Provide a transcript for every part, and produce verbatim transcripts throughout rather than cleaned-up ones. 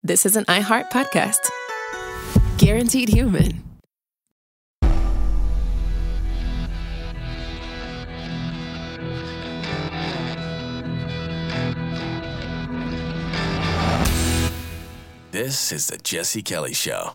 This is an iHeart podcast. Guaranteed Human. This is the Jesse Kelly Show.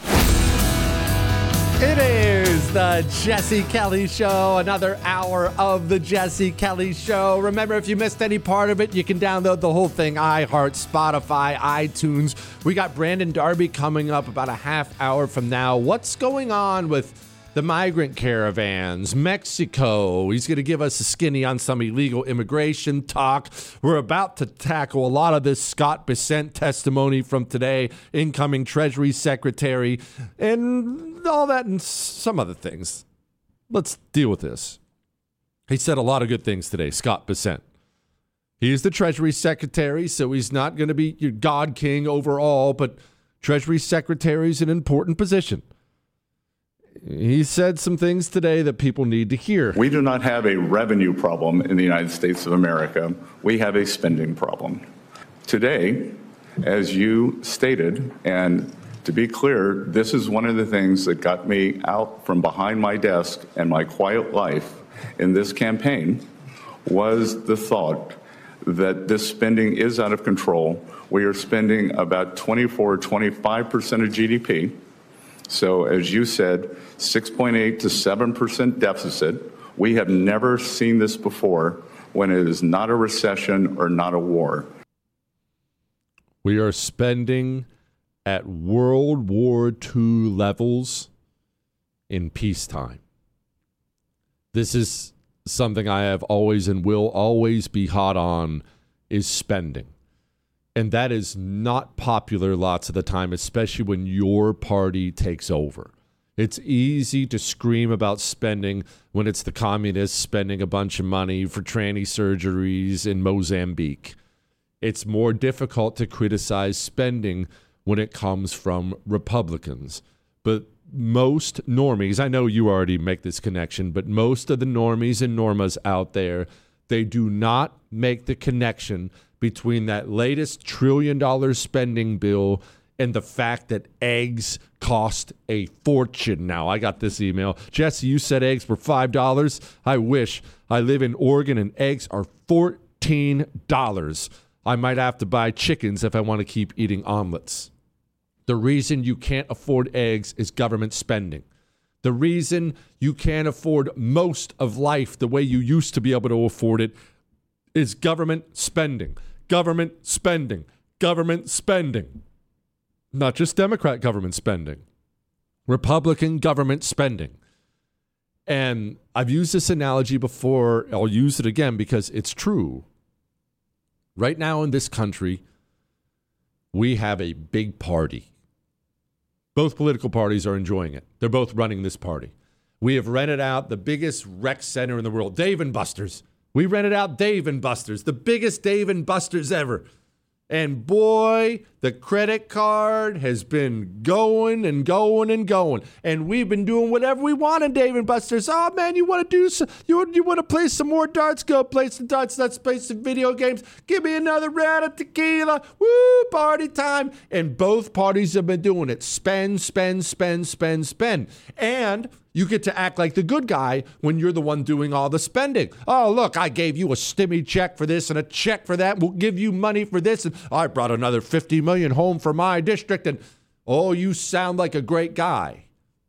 It is the Jesse Kelly Show, another hour of the Jesse Kelly Show. Remember, if you missed any part of it, you can download the whole thing, iHeart, Spotify, iTunes. We got Brandon Darby coming up about a half hour from now. What's going on with the migrant caravans? Mexico. He's going to give us a skinny on some illegal immigration talk. We're about to tackle a lot of this Scott Bessent testimony from today, incoming Treasury Secretary, and all that and some other things. Let's deal with this. He said a lot of good things today, Scott Bessent. He's the Treasury Secretary, so he's not going to be your God King overall, but Treasury Secretary is an important position. He said some things today that people need to hear. We do not have a revenue problem in the United States of America. We have a spending problem. Today, as you stated, and to be clear, this is one of the things that got me out from behind my desk and my quiet life in this campaign, was the thought that this spending is out of control. We are spending about twenty-four, twenty-five percent of G D P. So as you said, six point eight to seven percent deficit. We have never seen this before when it is not a recession or not a war. We are spending at World War Two levels in peacetime. This is something I have always and will always be hot on, is spending. And that is not popular lots of the time, especially when your party takes over. It's easy to scream about spending when it's the communists spending a bunch of money for tranny surgeries in Mozambique. It's more difficult to criticize spending when it comes from Republicans. But most normies, I know you already make this connection, but most of the normies and normas out there, they do not make the connection between that latest trillion dollar spending bill and the fact that eggs cost a fortune now. I got this email. Jesse, you said eggs were five dollars. I wish. I live in Oregon and eggs are fourteen dollars. I might have to buy chickens if I want to keep eating omelets. The reason you can't afford eggs is government spending. The reason you can't afford most of life the way you used to be able to afford it is government spending. Government spending. Government spending. Not just Democrat government spending. Republican government spending. And I've used this analogy before. I'll use it again because it's true. Right now in this country, we have a big party. Both political parties are enjoying it. They're both running this party. We have rented out the biggest rec center in the world, Dave and Buster's. We rented out Dave and Buster's, the biggest Dave and Buster's ever. And boy, the credit card has been going and going and going. And we've been doing whatever we want in Dave and Buster's. Oh man, you want to do some, you, you want to play some more darts? Go play some darts. Let's play some video games. Give me another round of tequila. Woo, party time. And both parties have been doing it. Spend, spend, spend, spend, spend. And you get to act like the good guy when you're the one doing all the spending. Oh, look, I gave you a stimmy check for this and a check for that. We'll give you money for this. And I brought another fifty million home for my district. And oh, you sound like a great guy.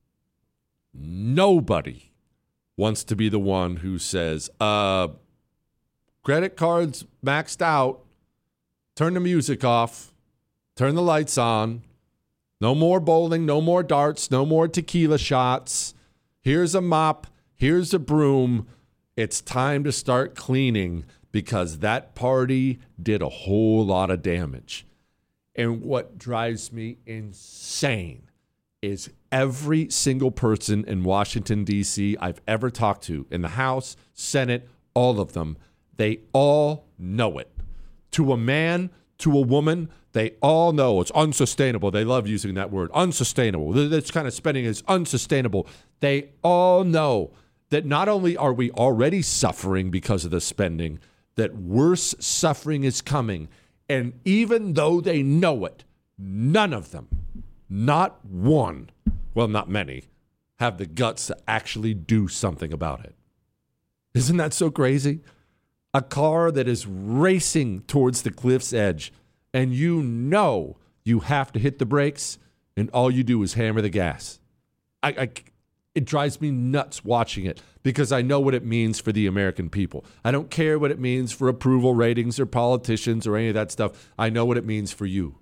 Nobody wants to be the one who says, uh, credit cards maxed out. Turn the music off. Turn the lights on. No more bowling. No more darts. No more tequila shots. Here's a mop, here's a broom. It's time to start cleaning because that party did a whole lot of damage. And what drives me insane is every single person in Washington, D C I've ever talked to, in the House, Senate, all of them, they all know it. To a man, to a woman, they all know it's unsustainable. They love using that word, unsustainable. This kind of spending is unsustainable. They all know that not only are we already suffering because of the spending, that worse suffering is coming. And even though they know it, none of them, not one, well, not many, have the guts to actually do something about it. Isn't that so crazy? A car that is racing towards the cliff's edge, and you know you have to hit the brakes, and all you do is hammer the gas. I, I, it drives me nuts watching it because I know what it means for the American people. I don't care what it means for approval ratings or politicians or any of that stuff. I know what it means for you.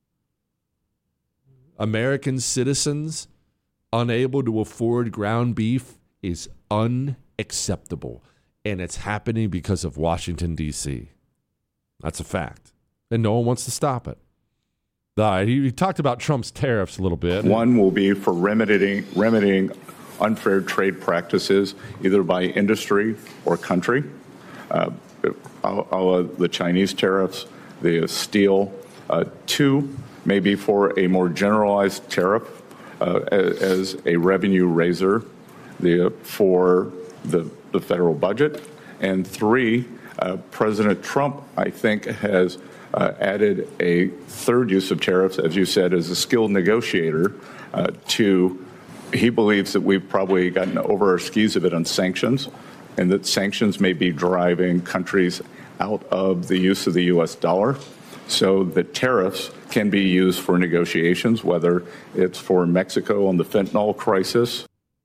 American citizens unable to afford ground beef is unacceptable, and it's happening because of Washington, D C. That's a fact, and no one wants to stop it. All right, he, he talked about Trump's tariffs a little bit. One will be for remedying, remedying unfair trade practices, either by industry or country. Uh, all, all of the Chinese tariffs, the steel. Uh, two, maybe for a more generalized tariff uh, as, as a revenue raiser the, for the, the federal budget. And three, uh, President Trump, I think, has Uh, added a third use of tariffs, as you said, as a skilled negotiator uh, to, he believes that we've probably gotten over our skis a bit on sanctions, and that sanctions may be driving countries out of the use of the U S dollar. So the tariffs can be used for negotiations, whether it's for Mexico on the fentanyl crisis.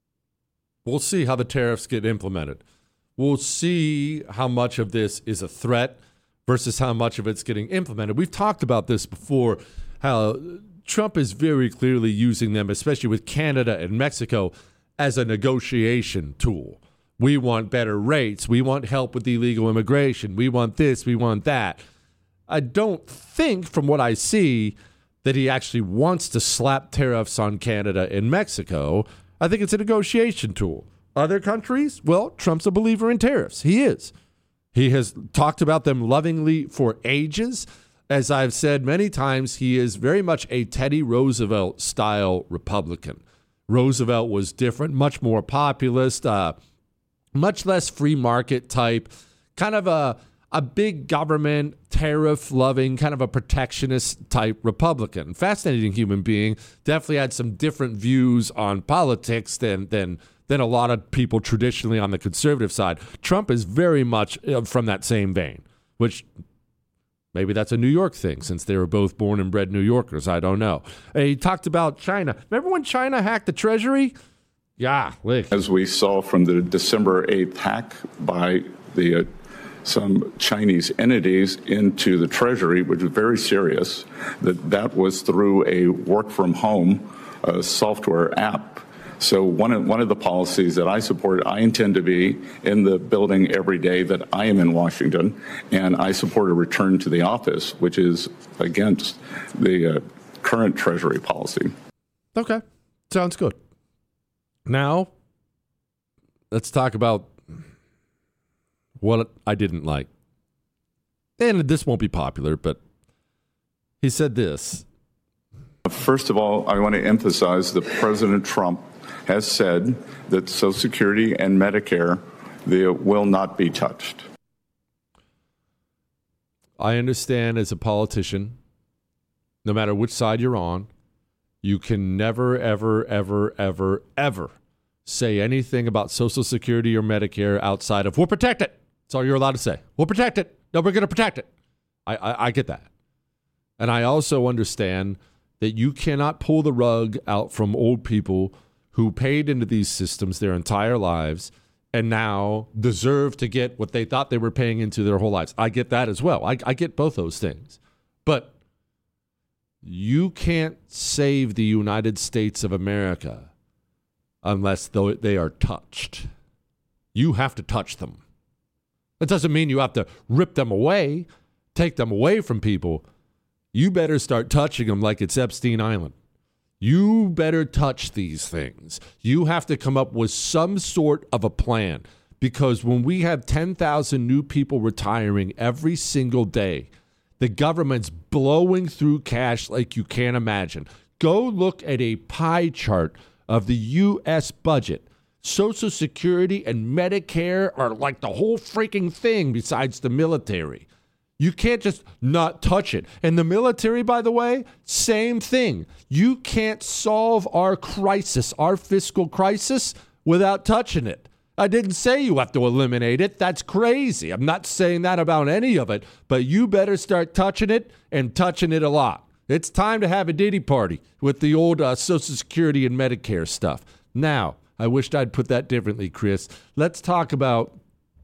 We'll see how the tariffs get implemented. We'll see how much of this is a threat versus how much of it's getting implemented. We've talked about this before, how Trump is very clearly using them, especially with Canada and Mexico, as a negotiation tool. We want better rates. We want help with illegal immigration. We want this. We want that. I don't think, from what I see, that he actually wants to slap tariffs on Canada and Mexico. I think it's a negotiation tool. Other countries, well, Trump's a believer in tariffs. He is. He has talked about them lovingly for ages. As I've said many times, he is very much a Teddy Roosevelt-style Republican. Roosevelt was different, much more populist, uh, much less free market type, kind of a, a big government, tariff-loving, kind of a protectionist type Republican. Fascinating human being. Definitely had some different views on politics than than. than a lot of people traditionally on the conservative side. Trump is very much from that same vein, which maybe that's a New York thing since they were both born and bred New Yorkers. I don't know. He talked about China. Remember when China hacked the Treasury? Yeah. Lick. As we saw from the December eighth hack by the uh, some Chinese entities into the Treasury, which was very serious, that that was through a work-from-home uh, software app. So one of, one of the policies that I support, I intend to be in the building every day that I am in Washington, and I support a return to the office, which is against the uh, current Treasury policy. Okay, sounds good. Now, let's talk about what I didn't like. And this won't be popular, but he said this. First of all, I want to emphasize that President Trump has said that Social Security and Medicare, they will not be touched. I understand as a politician, no matter which side you're on, you can never, ever, ever, ever, ever say anything about Social Security or Medicare outside of, we'll protect it. That's all you're allowed to say. We'll protect it. No, we're going to protect it. I, I, I get that. And I also understand that you cannot pull the rug out from old people who paid into these systems their entire lives and now deserve to get what they thought they were paying into their whole lives. I get that as well. I, I get both those things. But you can't save the United States of America unless they are touched. You have to touch them. That doesn't mean you have to rip them away, take them away from people. You better start touching them like it's Epstein Island. You better touch these things. You have to come up with some sort of a plan, because when we have ten thousand new people retiring every single day, the government's blowing through cash like you can't imagine. Go look at a pie chart of the U S budget. Social Security and Medicare are like the whole freaking thing besides the military. You can't just not touch it. And the military, by the way, same thing. You can't solve our crisis, our fiscal crisis, without touching it. I didn't say you have to eliminate it. That's crazy. I'm not saying that about any of it, but you better start touching it and touching it a lot. It's time to have a Diddy party with the old uh, Social Security and Medicare stuff. Now, I wished I'd put that differently, Chris. Let's talk about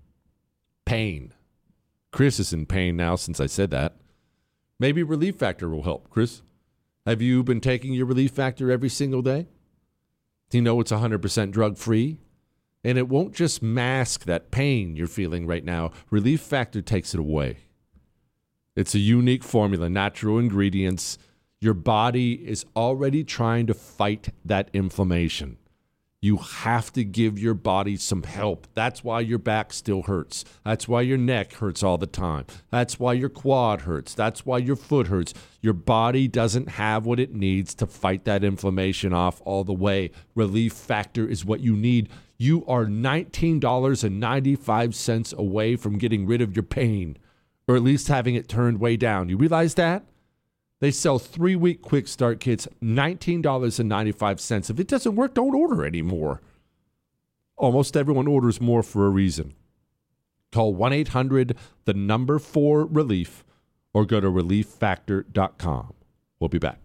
pain. Chris is in pain now since I said that. Maybe Relief Factor will help. Chris, have you been taking your Relief Factor every single day? Do you know it's one hundred percent drug-free? And it won't just mask that pain you're feeling right now. Relief Factor takes it away. It's a unique formula, natural ingredients. Your body is already trying to fight that inflammation. You have to give your body some help. That's why your back still hurts. That's why your neck hurts all the time. That's why your quad hurts. That's why your foot hurts. Your body doesn't have what it needs to fight that inflammation off all the way. Relief Factor is what you need. You are nineteen dollars and ninety-five cents away from getting rid of your pain, or at least having it turned way down. You realize that? They sell three-week quick start kits, nineteen dollars and ninety-five cents. If it doesn't work, don't order anymore. Almost everyone orders more for a reason. Call one eight hundred, the number four relief, or go to relief factor dot com. We'll be back.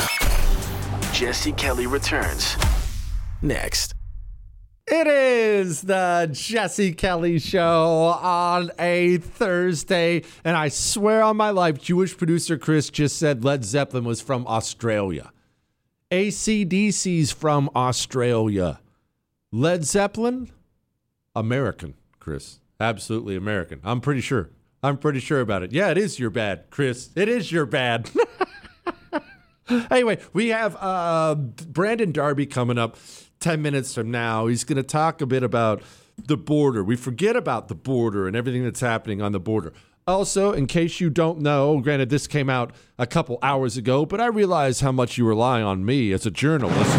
Jesse Kelly returns next. It is the Jesse Kelly Show on a Thursday, and I swear on my life, Jewish producer Chris just said Led Zeppelin was from Australia. A C D C's from Australia. Led Zeppelin? American, Chris. Absolutely American. I'm pretty sure. I'm pretty sure about it. Yeah, it is your bad, Chris. It is your bad. Anyway, we have uh, Brandon Darby coming up ten minutes from now. He's going to talk a bit about the border. We forget about the border and everything that's happening on the border. Also, in case you don't know, granted this came out a couple hours ago, but I realize how much you rely on me as a journalist.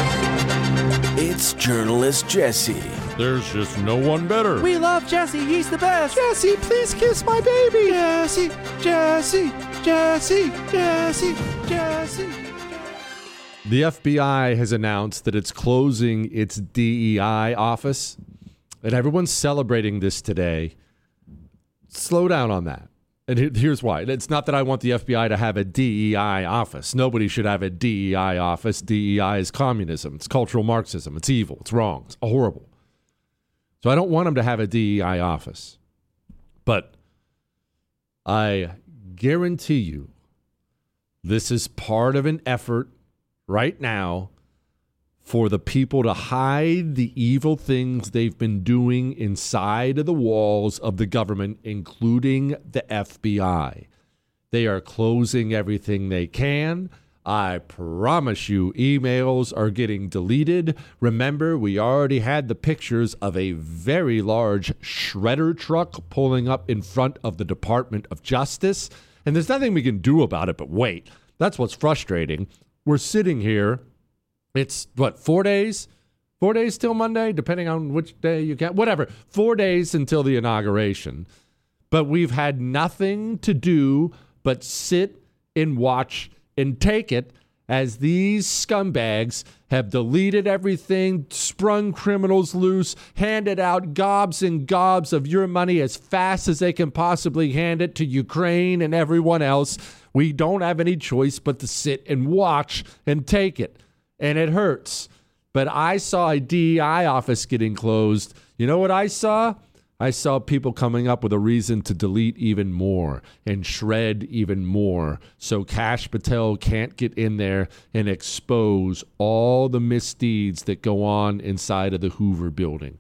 It's Journalist Jesse. There's just no one better. We love Jesse. He's the best. Jesse, please kiss my baby. Jesse, Jesse, Jesse, Jesse, Jesse. The F B I has announced that it's closing its D E I office, and everyone's celebrating this today. Slow down on that. And here's why. It's not that I want the F B I to have a D E I office. Nobody should have a D E I office. D E I is communism. It's cultural Marxism. It's evil. It's wrong. It's horrible. So I don't want them to have a D E I office. But I guarantee you this is part of an effort right now for the people to hide the evil things they've been doing inside of the walls of the government, including the F B I. They are closing everything they can. I promise you emails are getting deleted. Remember, we already had the pictures of a very large shredder truck pulling up in front of the Department of Justice. And there's nothing we can do about it, but wait. That's what's frustrating. We're sitting here. It's, what, four days? Four days till Monday, depending on which day you can. Whatever. Four days until the inauguration. But we've had nothing to do but sit and watch and take it as these scumbags have deleted everything, sprung criminals loose, handed out gobs and gobs of your money as fast as they can possibly hand it to Ukraine and everyone else. We don't have any choice but to sit and watch and take it. And it hurts. But I saw a D E I office getting closed. You know what I saw? I saw people coming up with a reason to delete even more and shred even more so Kash Patel can't get in there and expose all the misdeeds that go on inside of the Hoover building.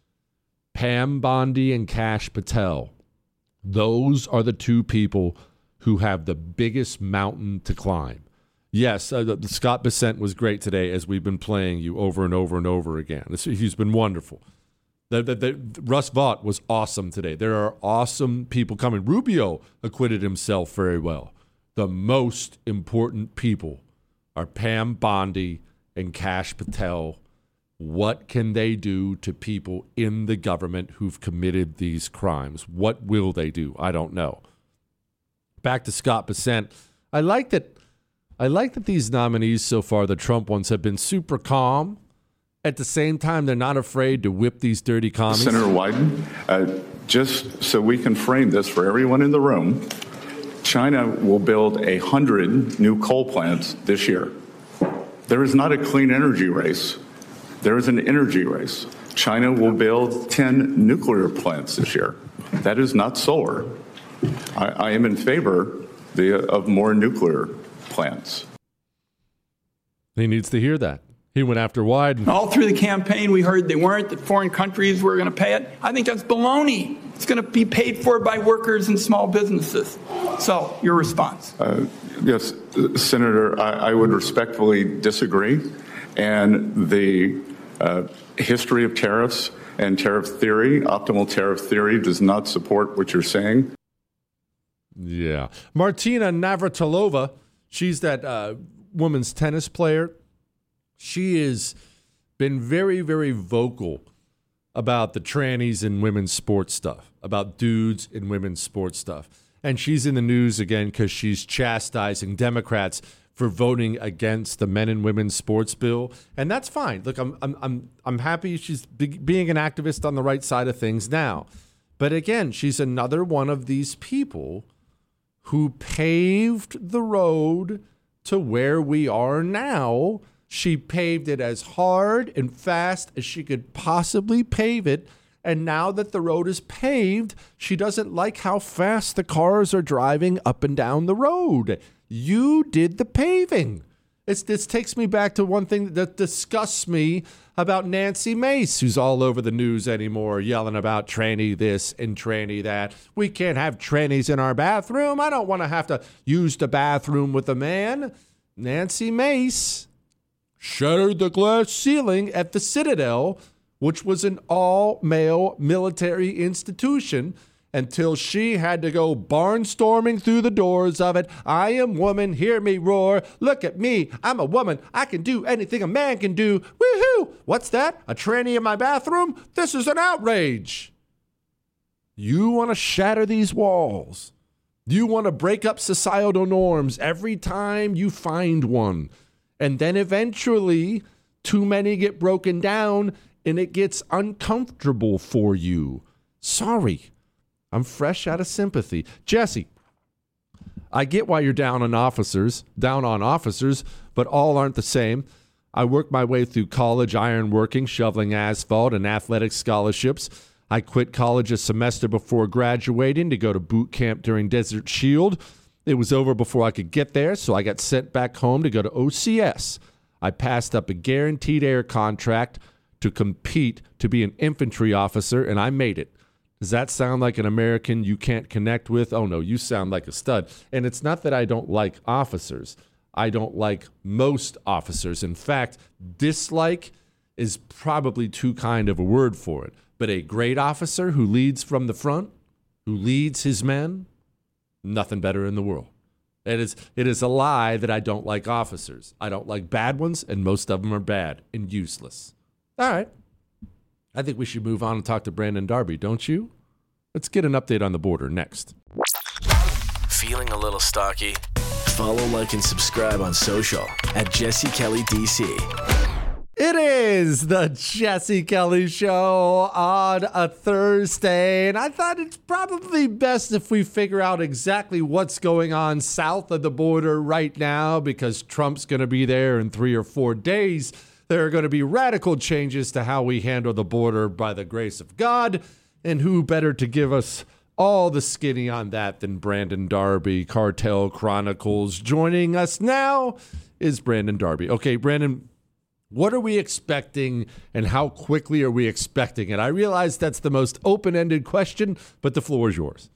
Pam Bondi and Kash Patel, those are the two people who have the biggest mountain to climb. Yes, uh, the, the Scott Bessent was great today as we've been playing you over and over and over again. This, he's been wonderful. The, the, the, Russ Vought was awesome today. There are awesome people coming. Rubio acquitted himself very well. The most important people are Pam Bondi and Kash Patel. What can they do to people in the government who've committed these crimes? What will they do? I don't know. back to Scott Bessent. I like that. I like that these nominees so far, the Trump ones, have been super calm. At the same time, they're not afraid to whip these dirty commies. Senator Wyden, uh, just so we can frame this for everyone in the room, China will build a hundred new coal plants this year. There is not a clean energy race. There is an energy race. China will build ten nuclear plants this year. That is not solar. I, I am in favor the, of more nuclear plants. He needs to hear that. He went after Wyden. All through the campaign, we heard they weren't, that foreign countries were going to pay it. I think that's baloney. It's going to be paid for by workers and small businesses. So, your response? Uh, yes, Senator, I, I would respectfully disagree. And the uh, history of tariffs and tariff theory, optimal tariff theory, does not support what you're saying. Yeah. Martina Navratilova, she's that uh, women's tennis player. She has been very, very vocal about the trannies in women's sports stuff, about dudes in women's sports stuff. And she's in the news again because she's chastising Democrats for voting against the men and women's sports bill. And that's fine. Look, I'm I'm I'm I'm happy she's be- being an activist on the right side of things now. But again, she's another one of these people who paved the road to where we are now. She paved it as hard and fast as she could possibly pave it. And now that the road is paved, she doesn't like how fast the cars are driving up and down the road. You did the paving. It's, this takes me back to one thing that disgusts me about Nancy Mace, who's all over the news anymore, yelling about tranny this and tranny that. We can't have trannies in our bathroom. I don't want to have to use the bathroom with a man. Nancy Mace shattered the glass ceiling at the Citadel, which was an all-male military institution, until she had to go barnstorming through the doors of it. I am woman, hear me roar. Look at me, I'm a woman. I can do anything a man can do. Woohoo! What's that? A tranny in my bathroom? This is an outrage. You want to shatter these walls. You want to break up societal norms every time you find one. And then eventually, too many get broken down and it gets uncomfortable for you. Sorry. I'm fresh out of sympathy. Jesse, I get why you're down on officers, down on officers, but all aren't the same. I worked my way through college ironworking, shoveling asphalt, and athletic scholarships. I quit college a semester before graduating to go to boot camp during Desert Shield. It was over before I could get there, so I got sent back home to go to O C S. I passed up a guaranteed air contract to compete to be an infantry officer, and I made it. Does that sound like an American you can't connect with? Oh, no, you sound like a stud. And it's not that I don't like officers. I don't like most officers. In fact, dislike is probably too kind of a word for it. But a great officer who leads from the front, who leads his men, nothing better in the world. It is, it is a lie that I don't like officers. I don't like bad ones, and most of them are bad and useless. All right. I think we should move on and talk to Brandon Darby, don't you? Let's get an update on the border next. Feeling a little stocky? Follow, like, and subscribe on social at Jesse Kelly D C. It is the Jesse Kelly Show on a Thursday, and I thought it's probably best if we figure out exactly what's going on south of the border right now, because Trump's going to be there in three or four days. There are going to be radical changes to how we handle the border by the grace of God, and who better to give us all the skinny on that than Brandon Darby, Cartel Chronicles. Joining us now is Brandon Darby. Okay, Brandon, what are we expecting, and how quickly are we expecting it? I realize that's the most open-ended question, but the floor is yours.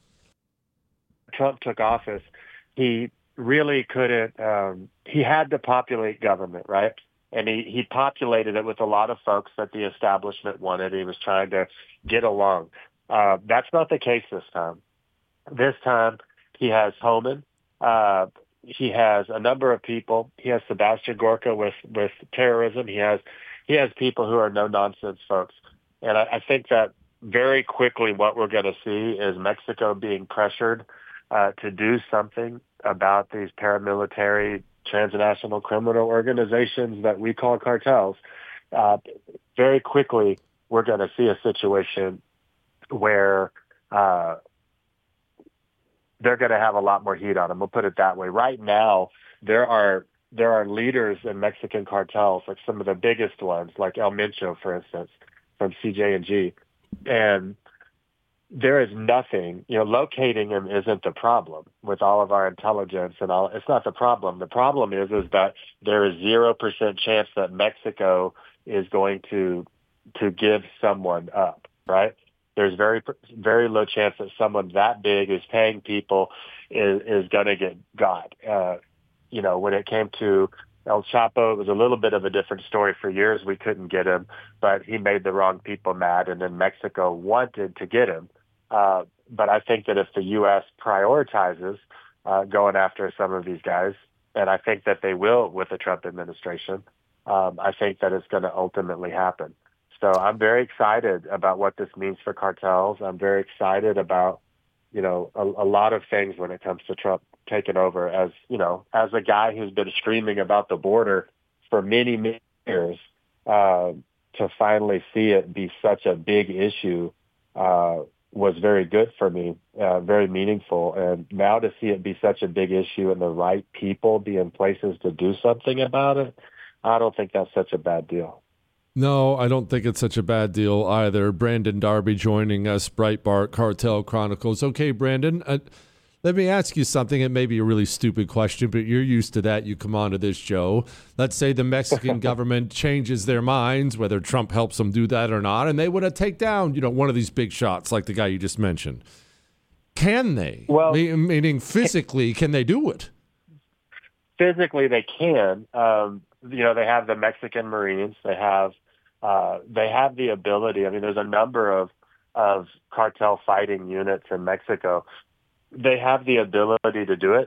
Trump took office, he really couldn't, um, he had to populate government, right? And he, he populated it with a lot of folks that the establishment wanted. He was trying to get along. Uh, that's not the case this time. This time, he has Homan. Uh, he has a number of people. He has Sebastian Gorka with, with terrorism. He has he has people who are no-nonsense folks. And I, I think that very quickly what we're going to see is Mexico being pressured uh, to do something about these paramilitary transnational criminal organizations that we call cartels, uh, very quickly we're going to see a situation where uh, they're going to have a lot more heat on them. We'll put it that way. Right now, there are there are leaders in Mexican cartels, like some of the biggest ones, like El Mencho, for instance, from C J and G, and there is nothing, you know, locating him isn't the problem with all of our intelligence and all. It's not the problem. The problem is, is that there is zero percent chance that Mexico is going to, to give someone up, right? There's very, very low chance that someone that big who's paying people is, is going to get got. Uh, you know, when it came to El Chapo, it was a little bit of a different story. For years, we couldn't get him, but he made the wrong people mad, and then Mexico wanted to get him. Uh, but I think that if the U S prioritizes uh, going after some of these guys, and I think that they will with the Trump administration, um, I think that it's going to ultimately happen. So I'm very excited about what this means for cartels. I'm very excited about, you know, a, a lot of things when it comes to Trump taking over. As, you know, as a guy who's been screaming about the border for many, many years, uh, to finally see it be such a big issue, uh, was very good for me, uh, very meaningful. And now to see it be such a big issue and the right people be in places to do something about it, I don't think that's such a bad deal. No, I don't think it's such a bad deal either. Brandon Darby joining us, Breitbart Cartel Chronicles. Okay, Brandon, uh, let me ask you something. It may be a really stupid question, but you're used to that. You come on to this show. Let's say the Mexican government changes their minds, whether Trump helps them do that or not, and they want to take down, you know, one of these big shots like the guy you just mentioned. Can they? Well, meaning physically, can they do it? Physically, they can. Um, you know, they have the Mexican Marines. They have uh, they have the ability. I mean, there's a number of of cartel fighting units in Mexico. They have the ability to do it,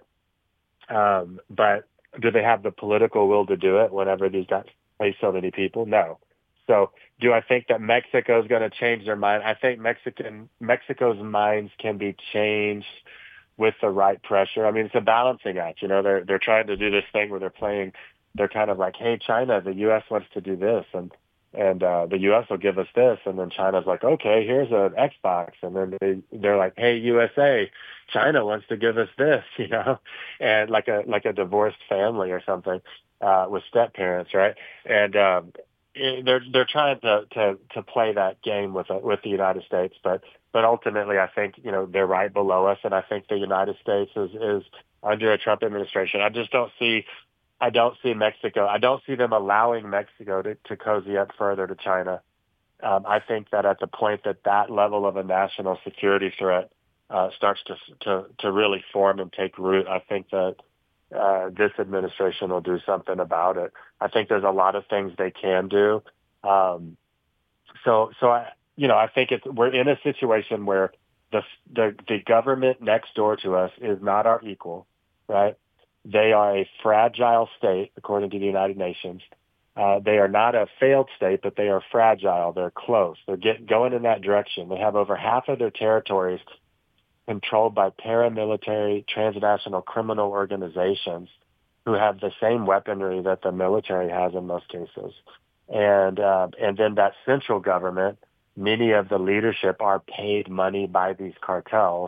um, but do they have the political will to do it whenever these guys pay so many people? No. So do I think that Mexico is going to change their mind? I think Mexican Mexico's minds can be changed with the right pressure. I mean, it's a balancing act. You know, they're they're trying to do this thing where they're playing. They're kind of like, hey, China, the U S wants to do this, and and uh, the U S will give us this, and then China's like, okay, here's an Xbox, and then they they're like, hey, U S A, China wants to give us this, you know, and like a like a divorced family or something uh, with step parents, right? And um, it, they're they're trying to, to to play that game with with the United States, but but ultimately, I think you know they're right below us, and I think the United States is is under a Trump administration. I just don't see. I don't see Mexico. I don't see them allowing Mexico to, to cozy up further to China. Um, I think that at the point that that level of a national security threat uh, starts to, to to really form and take root, I think that uh, this administration will do something about it. I think there's a lot of things they can do. Um, so, so I, you know, I think it's we're in a situation where the the the government next door to us is not our equal, right? They are a fragile state, according to the United Nations. Uh, they are not a failed state, but they are fragile. They're close. They're getting going in that direction. They have over half of their territories controlled by paramilitary transnational criminal organizations who have the same weaponry that the military has in most cases. And uh, and then that central government, many of the leadership are paid money by these cartels.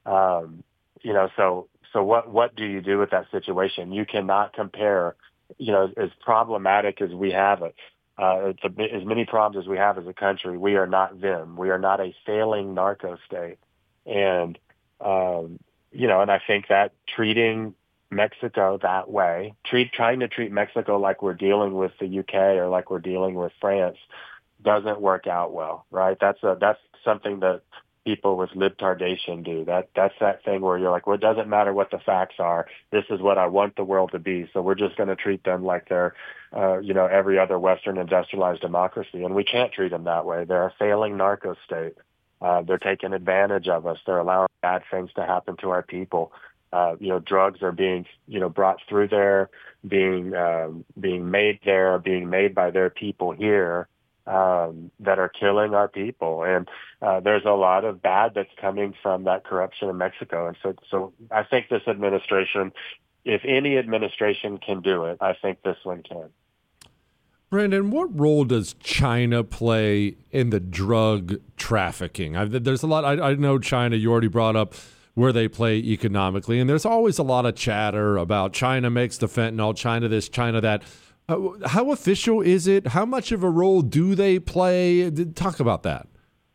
Um, you know, so. So what, what do you do with that situation? You cannot compare, you know, as problematic as we have it, uh, as many problems as we have as a country, we are not them. We are not a failing narco state. And, um, you know, and I think that treating Mexico that way, treat, trying to treat Mexico like we're dealing with the U K or like we're dealing with France doesn't work out well, right? That's a, that's something that people with libtardation do. That that's that thing where you're like, well, it doesn't matter what the facts are. This is what I want the world to be. So we're just going to treat them like they're, uh, you know, every other Western industrialized democracy. And we can't treat them that way. They're a failing narco state. Uh, they're taking advantage of us. They're allowing bad things to happen to our people. Uh, you know, drugs are being, you know, brought through there, being, um, being made there, being made by their people here. um, that are killing our people. And uh, there's a lot of bad that's coming from that corruption in Mexico. And so, so I think this administration, if any administration can do it, I think this one can. Brandon, what role does China play in the drug trafficking? I, there's a lot. I, I know China, you already brought up where they play economically, and there's always a lot of chatter about China makes the fentanyl, China this, China that. Uh, how official is it? How much of a role do they play? Talk about that.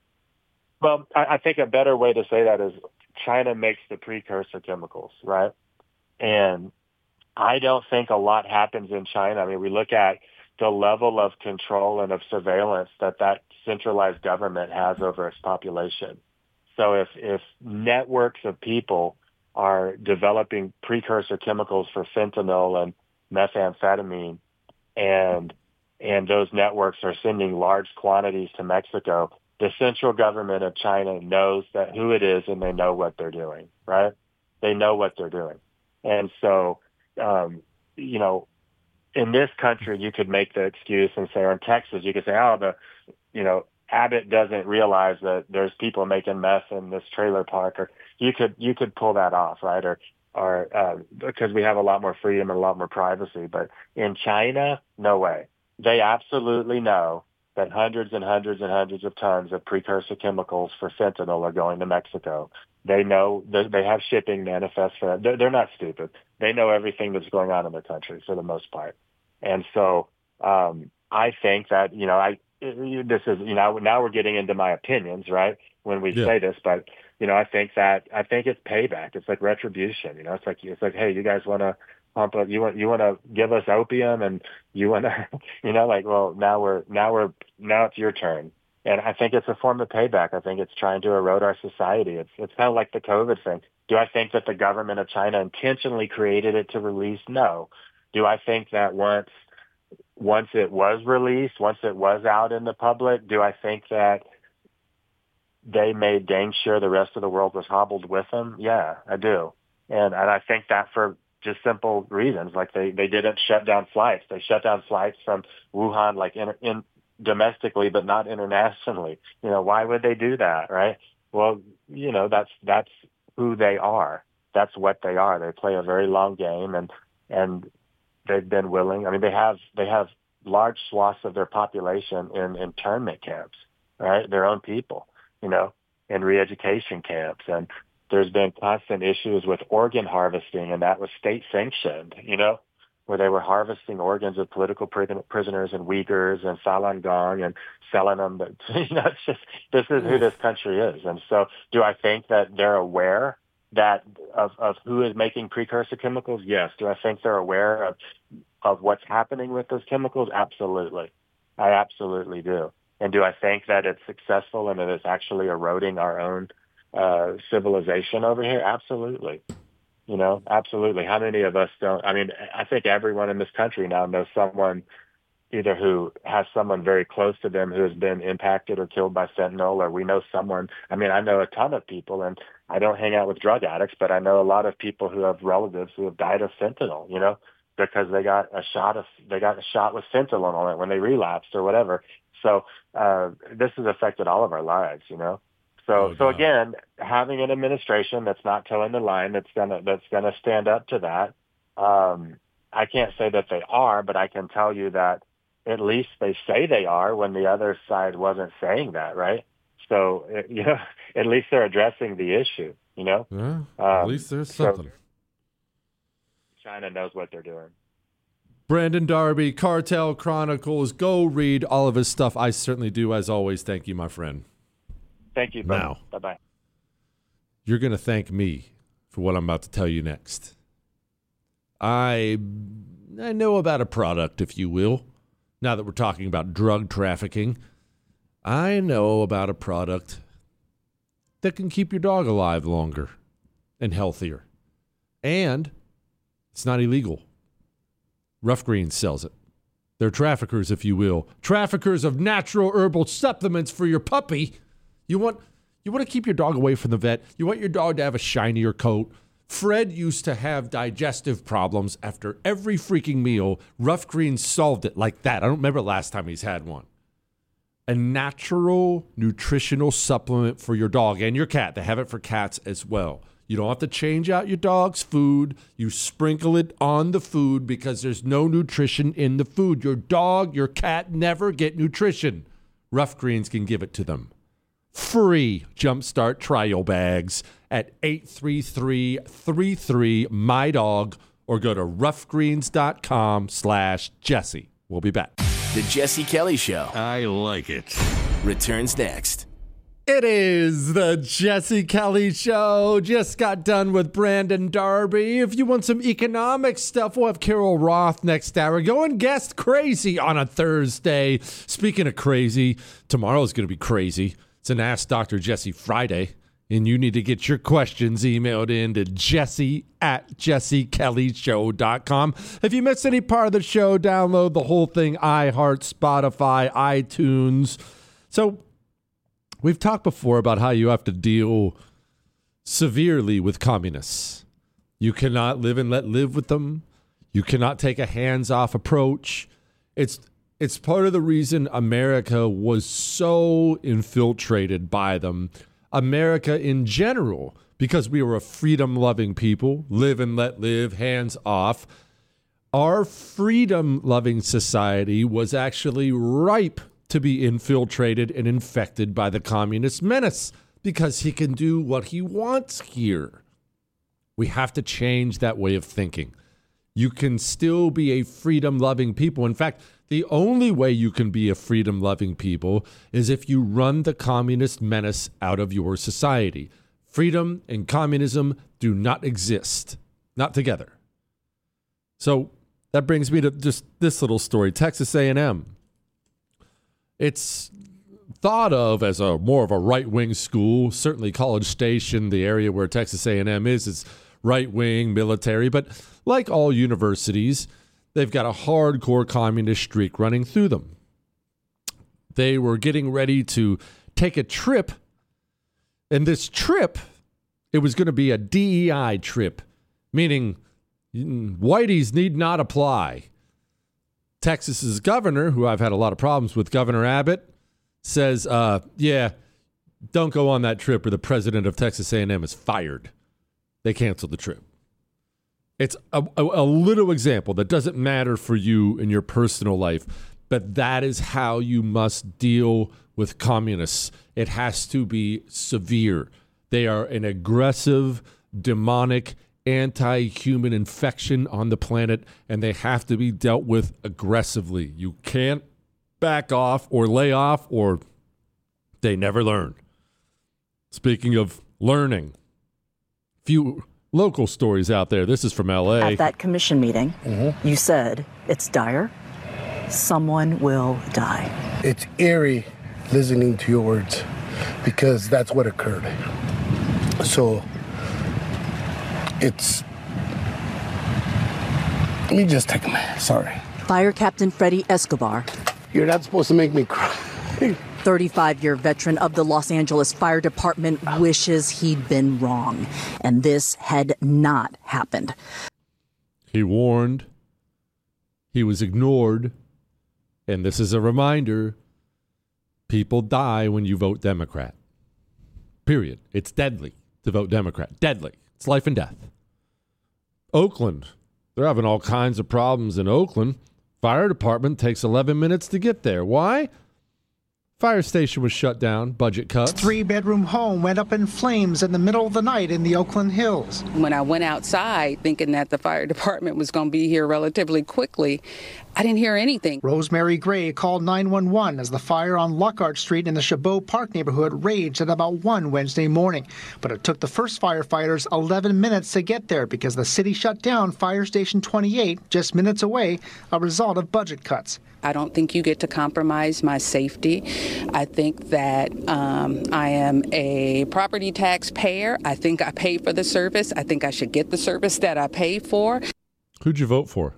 Well, I, I think a better way to say that is China makes the precursor chemicals, right? And I don't think a lot happens in China. I mean, we look at the level of control and of surveillance that that centralized government has over its population. So if, if networks of people are developing precursor chemicals for fentanyl and methamphetamine, and and those networks are sending large quantities to Mexico, the central government of China knows that who it is and they know what they're doing, right? They know what they're doing. And so, um, you know, in this country, you could make the excuse and say, or in Texas, you could say, oh, the, you know, Abbott doesn't realize that there's people making meth in this trailer park, or you could you could pull that off, right? Or or uh, because we have a lot more freedom and a lot more privacy. But in China, no way. They absolutely know that hundreds and hundreds and hundreds of tons of precursor chemicals for fentanyl are going to Mexico. They know they have shipping manifests for that. They're, they're not stupid. They know everything that's going on in the country for the most part. And so um, I think that, you know, I this is, you know, now we're getting into my opinions, right, when we yeah. say this, but, you know, I think that, I think it's payback. It's like retribution, you know, it's like, it's like, hey, you guys want to pump up, you want, you want to give us opium, and you want to, you know, like, well, now we're, now we're, now it's your turn. And I think it's a form of payback. I think it's trying to erode our society. It's, it's kind of like the COVID thing. Do I think that the government of China intentionally created it to release? No. Do I think that once, once it was released, once it was out in the public, do I think that they made dang sure the rest of the world was hobbled with them? Yeah, I do. And, and I think that for just simple reasons, like they, they didn't shut down flights. They shut down flights from Wuhan, like in, in domestically, but not internationally. You know, why would they do that, right? Well, you know, that's, that's who they are. That's what they are. They play a very long game, and, and they've been willing. I mean, they have, they have large swaths of their population in internment camps, right? Their own people, you know, in re-education camps. And there's been constant issues with organ harvesting, and that was state sanctioned, you know, where they were harvesting organs of political prisoners and Uyghurs and Falun Gong and selling them. But, you know, it's just, this is who this country is. And so do I think that they're aware that of, of who is making precursor chemicals? Yes. Do I think they're aware of, of what's happening with those chemicals? Absolutely. I absolutely do. And do I think that it's successful and that it's actually eroding our own uh, civilization over here? Absolutely. You know, absolutely. How many of us don't? I mean, I think everyone in this country now knows someone either who has someone very close to them who has been impacted or killed by fentanyl, or we know someone. I mean, I know a ton of people, and I don't hang out with drug addicts, but I know a lot of people who have relatives who have died of fentanyl, you know, because they got a shot of, they got a shot with fentanyl on it when they relapsed or whatever. So uh, this has affected all of our lives, you know. So, oh, so again, having an administration that's not towing the line, that's gonna that's gonna stand up to that. Um, I can't say that they are, but I can tell you that at least they say they are when the other side wasn't saying that, right? So, it, you know, at least they're addressing the issue, you know. Yeah, at um, least there's something. So China knows what they're doing. Brandon Darby, Cartel Chronicles. Go read all of his stuff. I certainly do. As always, thank you, my friend. Thank you. Now, bye-bye. You're going to thank me for what I'm about to tell you next. I I know about a product, if you will. Now that we're talking about drug trafficking, I know about a product that can keep your dog alive longer and healthier. And it's not illegal. Rough Greens sells it. They're traffickers, if you will. Traffickers of natural herbal supplements for your puppy. You want you want to keep your dog away from the vet. You want your dog to have a shinier coat. Fred used to have digestive problems after every freaking meal. Rough Greens solved it like that. I don't remember the last time he's had one. a natural nutritional supplement for your dog and your cat. They have it for cats as well. You don't have to change out your dog's food. You sprinkle it on the food because there's no nutrition in the food. Your dog, your cat never get nutrition. Rough Greens can give it to them. Free Jumpstart trial bags at eight three three, three three, M Y D O G or go to roughgreens.com slash Jesse. We'll be back. The Jesse Kelly Show I like it. returns next. It is the Jesse Kelly Show. Just got done with Brandon Darby. If you want some economic stuff, we'll have Carol Roth next hour. Go and guest crazy on a Thursday. Speaking of crazy, tomorrow's going to be crazy. It's an Ask Doctor Jesse Friday, and you need to get your questions emailed in to jesse at jesse kelly show dot com. If you missed any part of the show, download the whole thing, iHeart, Spotify, iTunes. So we've talked before about how you have to deal severely with communists. You cannot live and let live with them. You cannot take a hands-off approach. It's It's part of the reason America was so infiltrated by them. America in general, because we were a freedom-loving people, live and let live, hands off. Our freedom-loving society was actually ripe to be infiltrated and infected by the communist menace because he can do what he wants here. We have to change that way of thinking. You can still be a freedom-loving people. In fact, the only way you can be a freedom-loving people is if you run the communist menace out of your society. Freedom and communism do not exist, not together. So that brings me to just this little story. Texas A and M. It's thought of as a more of a right-wing school. Certainly College Station, the area where Texas A and M is, is right-wing, military. But like all universities, they've got a hardcore communist streak running through them. They were getting ready to take a trip, and this trip, it was going to be a D E I trip, meaning whiteys need not apply. Texas's governor, who I've had a lot of problems with, Governor Abbott, says, uh, yeah, don't go on that trip or the president of Texas A and M is fired. They canceled the trip. It's a, a, a little example that doesn't matter for you in your personal life, but that is how you must deal with communists. It has to be severe. They are an aggressive, demonic, anti-human infection on the planet, and they have to be dealt with aggressively. You can't back off or lay off, or they never learn. Speaking of learning, few local stories out there. This is from L A. At that commission meeting, mm-hmm. you said, it's dire. Someone will die. It's eerie listening to your words because that's what occurred. So it's... Let me just take a minute. Sorry. Fire Captain Freddy Escobar. You're not supposed to make me cry. thirty-five-year veteran of the Los Angeles Fire Department wishes he'd been wrong, and this had not happened. He warned. He was ignored. And this is a reminder. People die when you vote Democrat. Period. It's deadly to vote Democrat. Deadly. It's life and death. Oakland. They're having all kinds of problems in Oakland. Fire department takes eleven minutes to get there. Why? Fire station was shut down, budget cuts. Three-bedroom home went up in flames in the middle of the night in the Oakland Hills. When I went outside thinking that the fire department was going to be here relatively quickly, I didn't hear anything. Rosemary Gray called nine one one as the fire on Lockhart Street in the Chabot Park neighborhood raged at about one Wednesday morning. But it took the first firefighters eleven minutes to get there because the city shut down Fire Station twenty-eight just minutes away, a result of budget cuts. I don't think you get to compromise my safety. I think that um, I am a property tax payer. I think I pay for the service. I think I should get the service that I pay for. Who'd you vote for?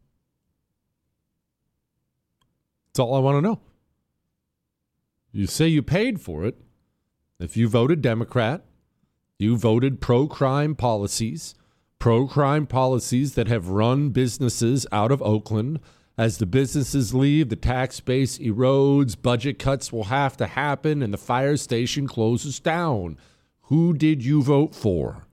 That's all I want to know. You say you paid for it. If you voted Democrat, you voted pro-crime policies, pro-crime policies that have run businesses out of Oakland, As the businesses leave, the tax base erodes, budget cuts will have to happen, and the fire station closes down. Who did you vote for?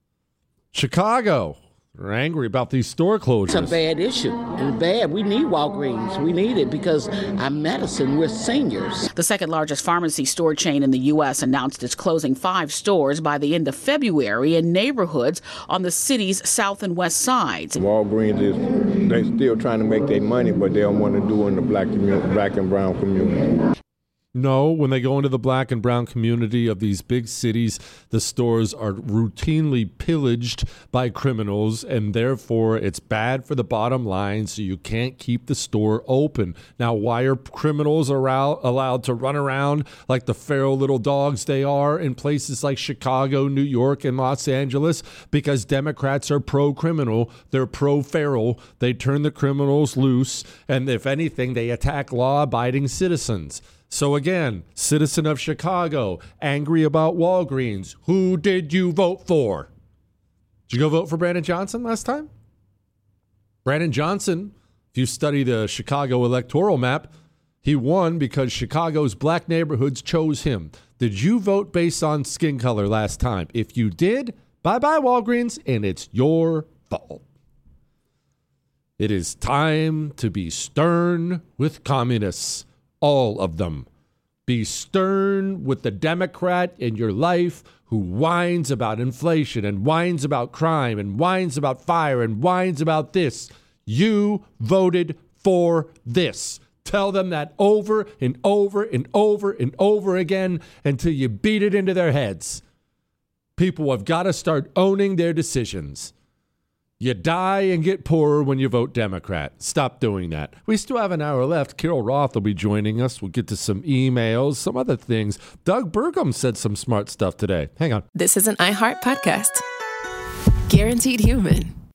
Chicago. They're angry about these store closures. It's a bad issue. It's bad. We need Walgreens. We need it because our medicine, we're seniors. The second largest pharmacy store chain in the U S announced it's closing five stores by the end of February in neighborhoods on the city's south and west sides. Walgreens is they still trying to make their money, but they don't want to do it in the black community, black and brown community. No, when they go into the black and brown community of these big cities, the stores are routinely pillaged by criminals, and therefore it's bad for the bottom line, so you can't keep the store open. Now, why are criminals around, allowed to run around like the feral little dogs they are in places like Chicago, New York, and Los Angeles? Because Democrats are pro-criminal, they're pro-feral, they turn the criminals loose, and if anything, they attack law-abiding citizens. So again, citizen of Chicago, angry about Walgreens. Who did you vote for? Did you go vote for Brandon Johnson last time? Brandon Johnson, if you study the Chicago electoral map, he won because Chicago's black neighborhoods chose him. Did you vote based on skin color last time? If you did, bye-bye Walgreens, and it's your fault. It is time to be stern with communists. All of them. Be stern with the Democrat in your life who whines about inflation and whines about crime and whines about fire and whines about this. You voted for this. Tell them that over and over and over and over again until you beat it into their heads. People have got to start owning their decisions. You die and get poorer when you vote Democrat. Stop doing that. We still have an hour left. Carol Roth will be joining us. We'll get to some emails, some other things. Doug Burgum said some smart stuff today. Hang on. This is an iHeart podcast. Guaranteed Human.